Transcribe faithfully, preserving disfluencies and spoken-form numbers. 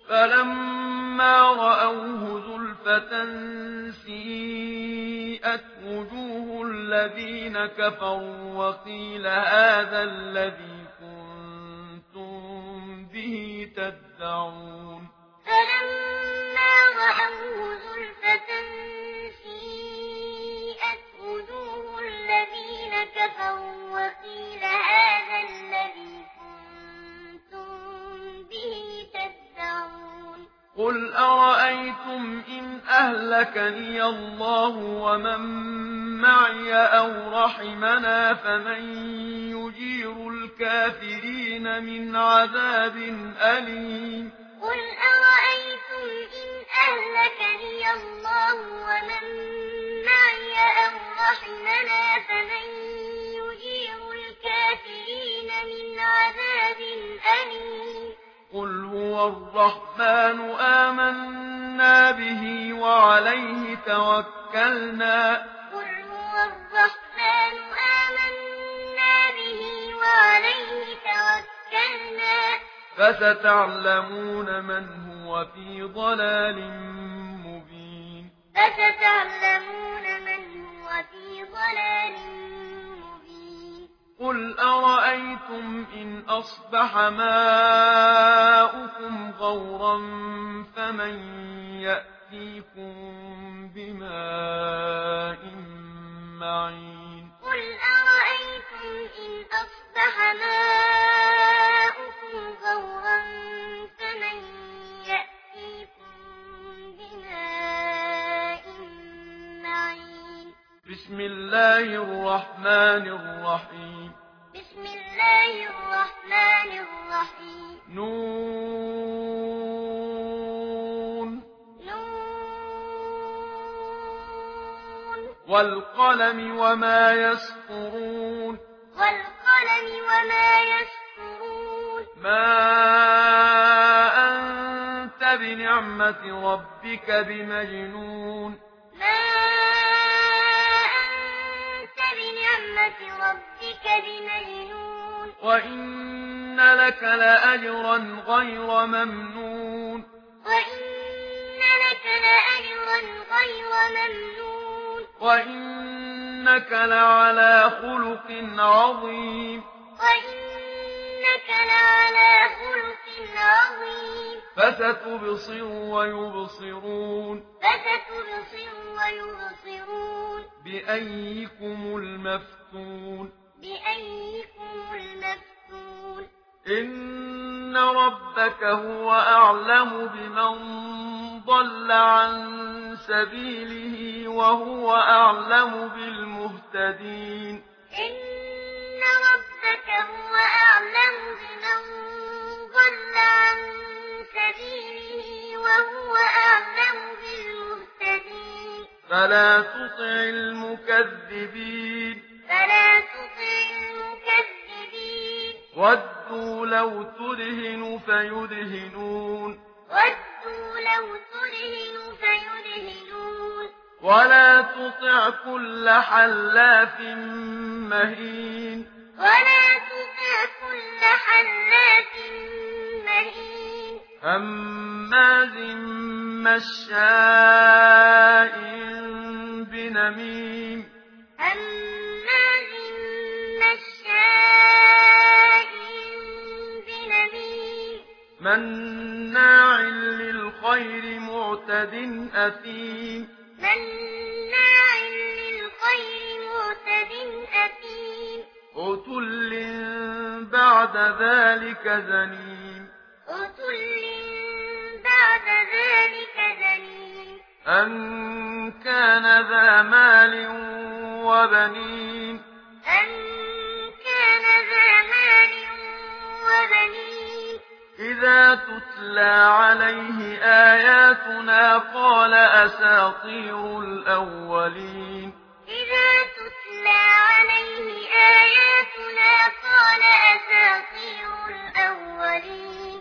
فلما رأوه زلفة سيئت وجوه الذين كفروا وقيل هذا الذي كنتم به تدعون فلما رأوه زلفة سيئت وجوه الذين كفروا وقيل هذا الذي كنتم به تدعون قل أرأيتم إن أهلكني الله ومن معي أو رحمنا فمن يجير الكافرين من عذاب أليم قل أرأيتم إن أهلكني الله ومن معي أو رحمنا فمن يجير الكافرين من عذاب أليم قل هو الرحمن آمنا به وعليه توكلنا قل هو الرحمن آمنا به وعليه توكلنا فستعلمون من هو في ضلال مبين فستعلمون من هو في ضلال مبين قل أرأيتم إن أصبح ماؤكم غورا فمن يأتيكم بماء معين قل أرأيتم إن أصبح ماؤكم غورا فمن يأتيكم بماء معين بسم الله الرحمن الرحيم بسم الله الرحمن الرحيم نون نون والقلم وما يسطرون والقلم وما يسطرون ما أنت بنعمة ربك بمجنون ما أنت بنعمة ربك بمجنون وإن لك لأجرا غير ممنون وإن لك لأجرا غير ممنون وإنك لعلى خلق عظيم وإنك لعلى خلق عظيم فستبصر ويبصرون فستبصر ويبصرون بأيكم المفتون بأيكم المفتون إن ربك هو أعلم بمن ضل عن سبيله وهو أعلم بالمهتدين إن ربك هو أعلم بمن ضل عن سبيله وهو أعلم بالمهتدين فلا تطع المكذبين فلا تطع المكذبين ودوا لو تدهن فيدهنون ودوا لو تدهن فيدهنون ولا تطع كل حلاف مهين ولا تطع كل حلاف مهين هماز مشاء بنميم هماز مشاء بنميم مناع للخير معتد أثيم مناع للخير معتد أثيم عتل بعد ذلك زنيم عتل بعد ذلك زنيم أن كان ذا مال وبنين أن كان ذا مال وبنين إذا تتلى عليه آياتنا قال أساطير الأولين إذا تتلى عليه آياتنا قال أساطير الأولين